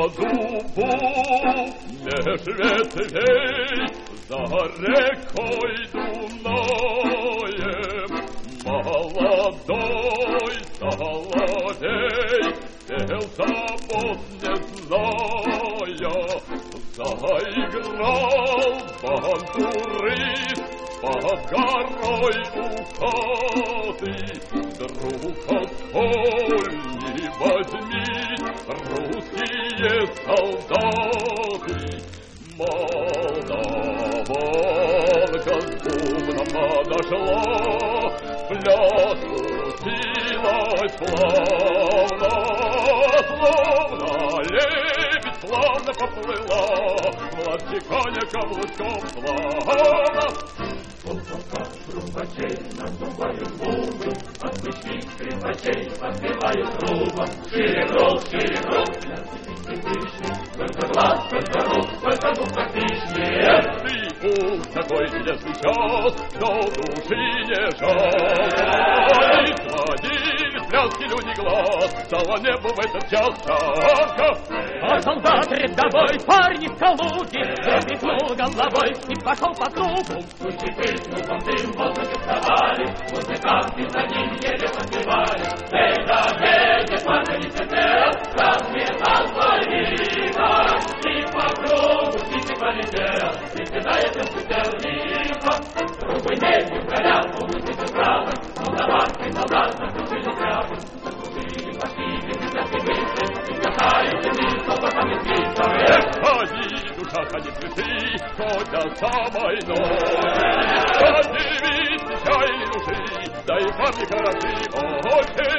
зубу меж ветвей за рекой Дунаем молодой соловей пел забот не зная, заиграл бандурист под горой у хаты. Друг отколь не возьми русские солдаты. Молдаванка с бубном подошла, пляс пустилась славно, словно лебедь славно поплыла, младчиканя каблучком славно. Полка трубачей над трубою губы, от мечи скрипачей подбивают трубом. Шире круг, только глаз, только рук, только дух отличнее. Ты уж такой чудесный час, что души не жаль. И сводили с пляски люди глаз, стало небу в этот час жарко. А солдат рядовой, парень из Калуги, запихнул головой и пошел по кругу. Кучи клубом дым в воздухе вставали, музыканты за ним еле подпевали. Эй, да, эй, папа не сидел, разметал свой вихор, и по кругу птицы полетел, и кидает им сутел лихо. Другой день в горят, улыбнется правда, молдаванский солдат заключили рядом. Заслужили пошли, бессмертный быстрый, и касают земли, солдатами спица. Эх, ходи, душа, ходи, цветы, хоть до самой ночи. Ходи, ведь печали души, да и парни хороши, очи.